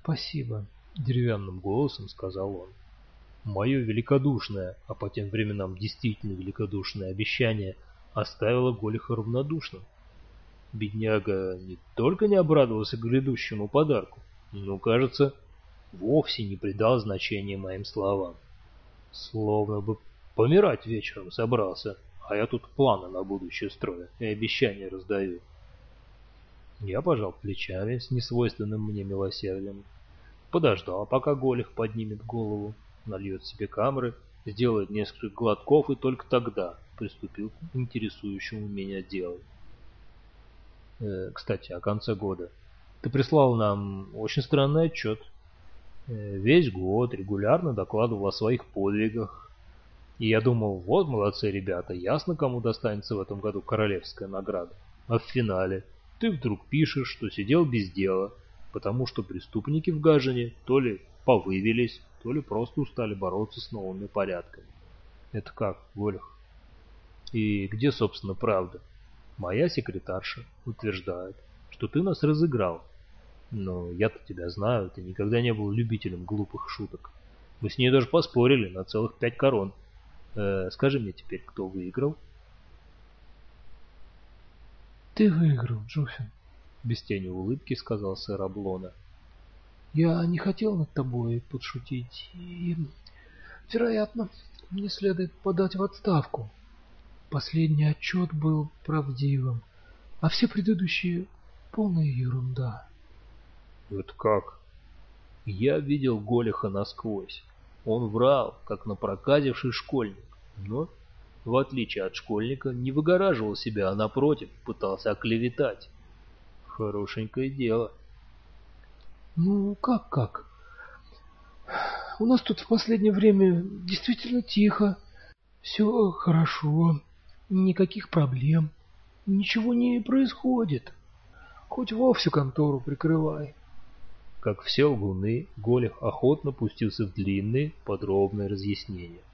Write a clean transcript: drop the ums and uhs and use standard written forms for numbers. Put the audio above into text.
спасибо, деревянным голосом сказал он. Мое великодушное, а по тем временам действительно великодушное обещание оставило Голиха равнодушным. Бедняга не только не обрадовался грядущему подарку, но, кажется, вовсе не придал значения моим словам. Словно бы помирать вечером собрался, а я тут планы на будущее строю и обещания раздаю. Я пожал плечами с несвойственным мне милосердием, подождал, пока Голих поднимет голову, нальет себе камры, сделает несколько глотков и только тогда приступил к интересующему меня делу. Кстати, о конце года. Ты прислал нам очень странный отчет. Весь год регулярно докладывал о своих подвигах. И я думал, вот молодцы ребята, ясно, кому достанется в этом году королевская награда. А в финале ты вдруг пишешь, что сидел без дела, потому что преступники в Гажине то ли повывелись, то ли просто устали бороться с новыми порядками. Это как, Голих? И где, собственно, правда? Моя секретарша утверждает, что ты нас разыграл. Но я-то тебя знаю, ты никогда не был любителем глупых шуток. Мы с ней даже поспорили на целых 5 корон. Скажи мне теперь, кто выиграл? Ты выиграл, Джуфин, Без тени улыбки сказал сэр Аблона. я не хотел над тобой подшутить, и, вероятно, мне следует подать в отставку. Последний отчет был правдивым, а все предыдущие — полная ерунда. Это как? Я видел Голиха насквозь. Он врал, как напроказивший школьник, но, в отличие от школьника, не выгораживал себя, а напротив, пытался оклеветать. Хорошенькое дело. Ну, как? У нас тут в последнее время действительно тихо. Все хорошо, никаких проблем, ничего не происходит. Хоть вовсе контору прикрывай. Как все лгуны, Голих охотно пустился в длинные, подробные разъяснения.